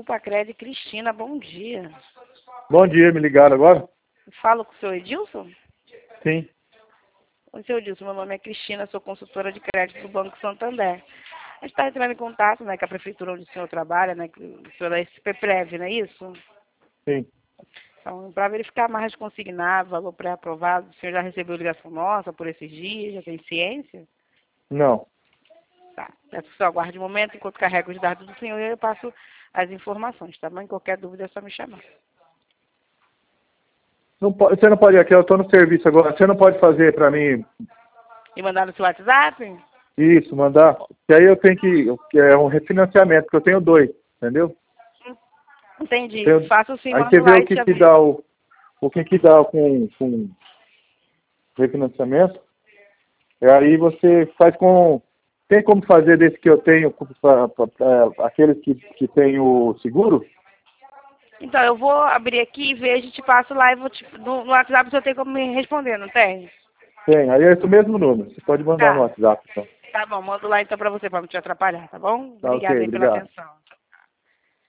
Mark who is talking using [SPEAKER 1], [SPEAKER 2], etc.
[SPEAKER 1] Supacred, Cristina, bom dia.
[SPEAKER 2] Bom dia, me ligaram agora?
[SPEAKER 1] Falo com o senhor Edilson?
[SPEAKER 2] Sim.
[SPEAKER 1] Oi, senhor Edilson, meu nome é Cristina, sou consultora de crédito do Banco Santander. A gente está entrando em contato, né, com a prefeitura onde o senhor trabalha, né, que o senhor é SPPrev, não é isso?
[SPEAKER 2] Sim.
[SPEAKER 1] Então, para verificar mais consignado, valor pré-aprovado, o senhor já recebeu ligação nossa por esses dias, já tem ciência?
[SPEAKER 2] Não.
[SPEAKER 1] Tá. Peço que o senhor aguarde um momento, enquanto carrego os dados do senhor, eu passo as informações, tá bom? Qualquer dúvida é só me chamar.
[SPEAKER 2] Você não pode, aqui eu estou no serviço agora, você não pode fazer para mim
[SPEAKER 1] E mandar no seu WhatsApp?
[SPEAKER 2] isso, mandar, que aí eu tenho que é um refinanciamento, porque eu tenho dois, entendeu?
[SPEAKER 1] Entendi.
[SPEAKER 2] Tenho,
[SPEAKER 1] Faço sim,
[SPEAKER 2] aí
[SPEAKER 1] mando
[SPEAKER 2] você vê
[SPEAKER 1] lá
[SPEAKER 2] o
[SPEAKER 1] e te
[SPEAKER 2] que
[SPEAKER 1] aviso.
[SPEAKER 2] dá o que dá com refinanciamento, e aí você faz com, tem como fazer desse que eu tenho, aqueles que tem o seguro?
[SPEAKER 1] Então, eu vou abrir aqui e vejo, te passo lá e vou no WhatsApp você tem como me responder, não tem?
[SPEAKER 2] Tem, aí é esse o mesmo número, você pode mandar no
[SPEAKER 1] Tá.
[SPEAKER 2] WhatsApp, então.
[SPEAKER 1] Tá bom, mando lá então pra você, pra não te atrapalhar, tá bom?
[SPEAKER 2] Tá
[SPEAKER 1] Obrigada
[SPEAKER 2] ok,
[SPEAKER 1] aí pela
[SPEAKER 2] obrigado.
[SPEAKER 1] atenção.